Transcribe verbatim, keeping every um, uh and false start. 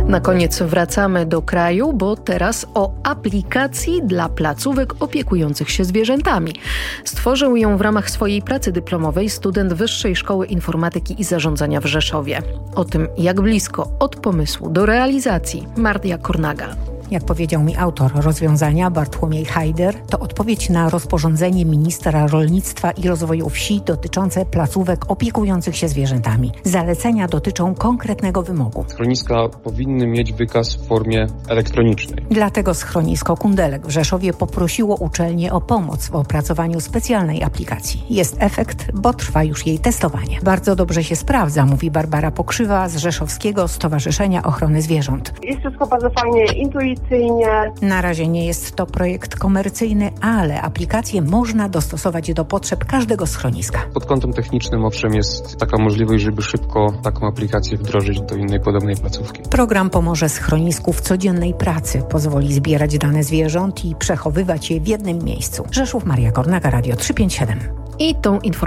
Na koniec wracamy do kraju, bo teraz o aplikacji dla placówek opiekujących się zwierzętami. Stworzył ją w ramach swojej pracy dyplomowej student Wyższej Szkoły Informatyki i Zarządzania w Rzeszowie. O tym, jak blisko od pomysłu do realizacji, Marta Kornaga. Jak powiedział mi autor rozwiązania, Bartłomiej Hajder, to odpowiedź na rozporządzenie ministra rolnictwa i rozwoju wsi dotyczące placówek opiekujących się zwierzętami. Zalecenia dotyczą konkretnego wymogu. Schroniska powinny mieć wykaz w formie elektronicznej. Dlatego schronisko Kundelek w Rzeszowie poprosiło uczelnię o pomoc w opracowaniu specjalnej aplikacji. Jest efekt, bo trwa już jej testowanie. Bardzo dobrze się sprawdza, mówi Barbara Pokrzywa z Rzeszowskiego Stowarzyszenia Ochrony Zwierząt. Jest wszystko bardzo fajnie, intuicyjnie. Na razie nie jest to projekt komercyjny, ale aplikację można dostosować do potrzeb każdego schroniska. Pod kątem technicznym owszem jest taka możliwość, żeby szybko taką aplikację wdrożyć do innej podobnej placówki. Program pomoże schronisku w codziennej pracy, pozwoli zbierać dane zwierząt i przechowywać je w jednym miejscu. Rzeszów, Maria Kornaga, Radio trzysta pięćdziesiąt siedem. I tą informacją